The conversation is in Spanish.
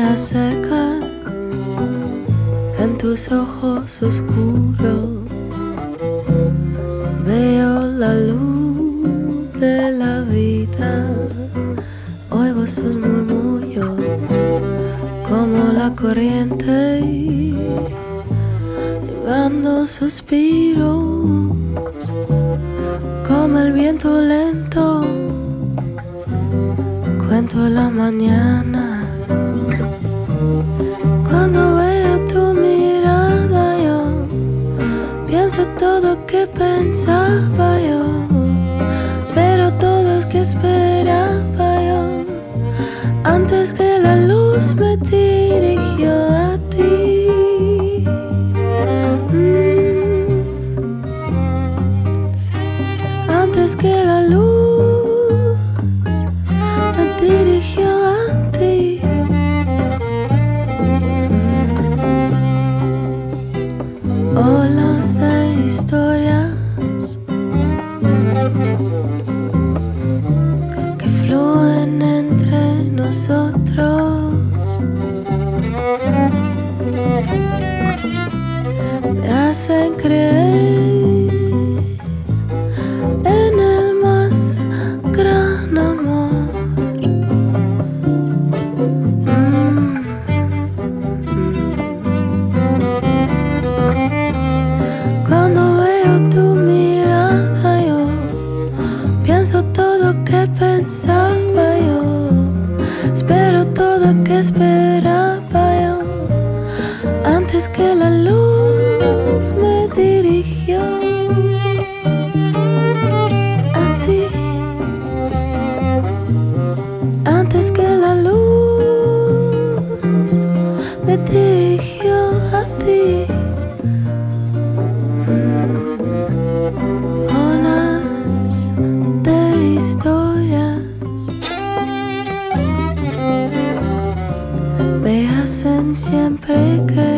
acercas en tus ojos oscuros. Veo la luz de la vida, oigo sus murmullos como la corriente, llevando suspiros como el viento lento. Cuento la mañana cuando veo tu mirada, yo pienso todo que pensaba yo, espero todo que esperaba yo, antes que la luz me dirigió a ti. Antes que la luz me dirigió a ti. Olas de historias que fluyen entre nosotros, me hacen creer en el más gran amor. Cuando veo tu mirada, yo pienso todo que pensaba yo, espero todo que esperaba yo, antes que la luz me dirigió a ti. Antes que la luz me dirigió a ti. Olas de historias me hacen siempre creer